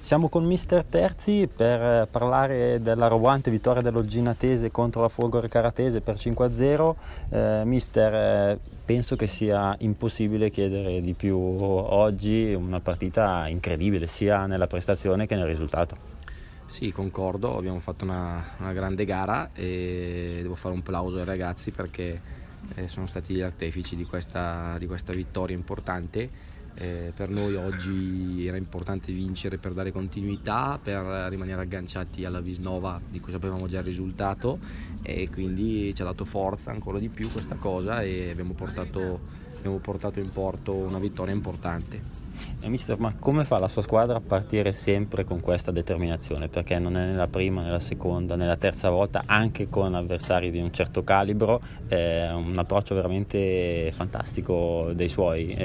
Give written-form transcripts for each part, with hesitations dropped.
Siamo con Mister Terzi per parlare della roboante vittoria dello Ginatese contro la Folgore Caratese per 5-0. Mister, penso che sia impossibile chiedere di più oggi, una partita incredibile sia nella prestazione che nel risultato. Sì, concordo, abbiamo fatto una grande gara e devo fare un plauso ai ragazzi perché sono stati gli artefici di questa vittoria importante. Per noi oggi era importante vincere per dare continuità, per rimanere agganciati alla Visnova di cui sapevamo già il risultato, e quindi ci ha dato forza ancora di più questa cosa e abbiamo portato in porto una vittoria importante. Mister, ma come fa la sua squadra a partire sempre con questa determinazione? Perché non è nella prima, nella seconda, nella terza volta, anche con avversari di un certo calibro, è un approccio veramente fantastico dei suoi.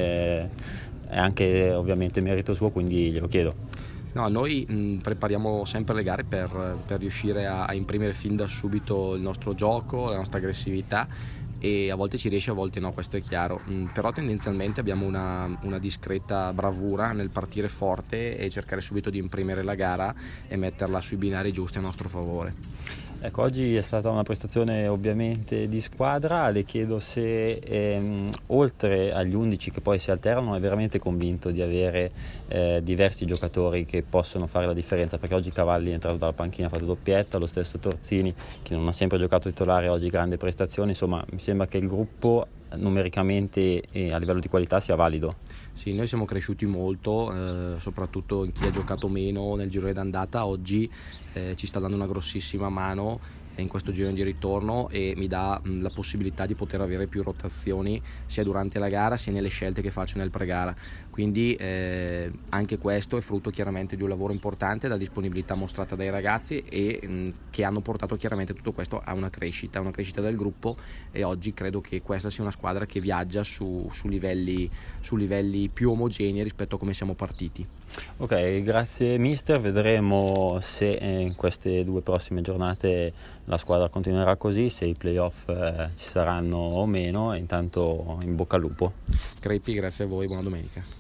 È anche ovviamente merito suo, quindi glielo chiedo. No, noi prepariamo sempre le gare per riuscire a imprimere fin da subito il nostro gioco, la nostra aggressività, e a volte ci riesce, a volte no, questo è chiaro, però tendenzialmente abbiamo una discreta bravura nel partire forte e cercare subito di imprimere la gara e metterla sui binari giusti a nostro favore. Ecco, oggi è stata una prestazione ovviamente di squadra. Le chiedo se oltre agli 11 che poi si alternano è veramente convinto di avere diversi giocatori che possono fare la differenza, perché oggi Cavalli è entrato dalla panchina, ha fatto doppietta, lo stesso Torzini che non ha sempre giocato titolare, oggi grande prestazione. Insomma, mi sembra che il gruppo numericamente e a livello di qualità sia valido. Sì, noi siamo cresciuti molto, soprattutto in chi ha giocato meno nel girone d'andata. Oggi ci sta dando una grossissima mano in questo girone di ritorno e mi dà la possibilità di poter avere più rotazioni sia durante la gara sia nelle scelte che faccio nel pre-gara, quindi anche questo è frutto chiaramente di un lavoro importante, della disponibilità mostrata dai ragazzi e che hanno portato chiaramente tutto questo a una crescita del gruppo, e oggi credo che questa sia una squadra che viaggia su livelli più omogenei rispetto a come siamo partiti. Ok, grazie mister, vedremo se in queste due prossime giornate la squadra continuerà così, se i playoff ci saranno o meno, e intanto in bocca al lupo. Crepi, grazie a voi, buona domenica.